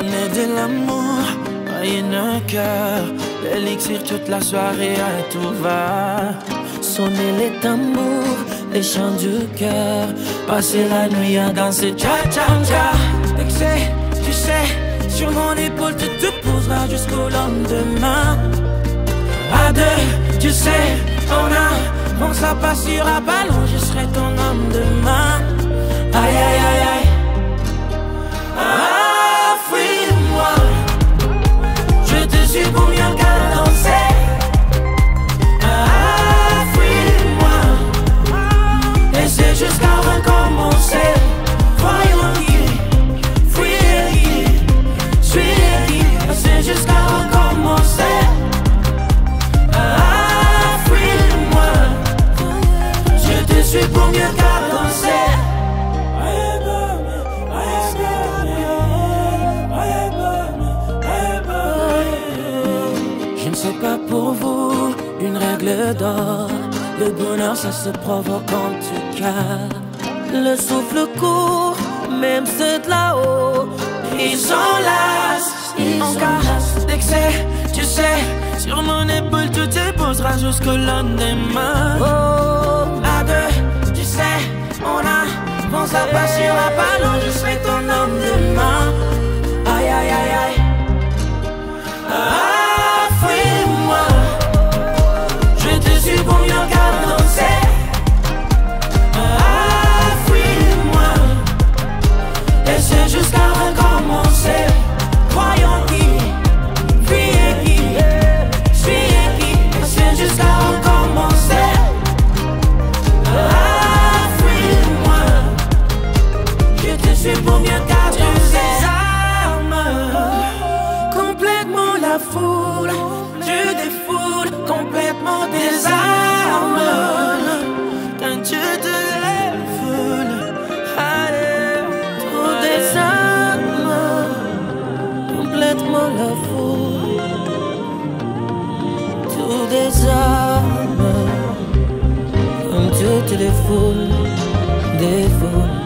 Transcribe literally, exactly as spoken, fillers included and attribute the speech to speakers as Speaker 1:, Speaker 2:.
Speaker 1: connais de l'amour, rien un cœur. L'élixir toute la soirée à tout va. Sonner les tambours, les chants du cœur. Passer la nuit à danser cha-cha-cha. Excès, tu sais, sur mon épaule tu te poseras jusqu'au lendemain. À deux, tu sais, on a, on ça passera pas long, je serai ton homme demain. Aïe aïe aïe aïe. Ah, fuis-moi. Je te suis pour mieux cadencer. Ah, fuis-moi. Et c'est jusqu'à recommencer. Voyons qui, fuis qui, suis qui. Et c'est jusqu'à recommencer. Ah, fuis-moi. Je te suis pour mieux cadencer. C'est pas pour vous une règle d'or. Le bonheur ça se provoque en tout cas. Le souffle court, même ceux de là-haut, ils s'enlacent, ils s'enlacent d'excès. Tu sais, sur mon épaule tout te posera jusqu'au lendemain. Oh, à deux, tu sais, on a, bon ça passera pas long, je serai ton homme demain. Aïe aïe aïe aïe. Ah, fuis-moi. Je te suis pour mieux cadencer. Ah, fuis-moi. Et c'est jusqu'à recommencer. Croyons qui, fuyez qui, fuyez qui. Et c'est jusqu'à recommencer. Ah, fuis-moi. Je te suis pour mieux cadencer. Complètement la foule, tu défoules complètement des armes. Quand tu te lèves, allez, trop des armes. Complètement la foule, tout des armes. Comme toutes les foules, des foules.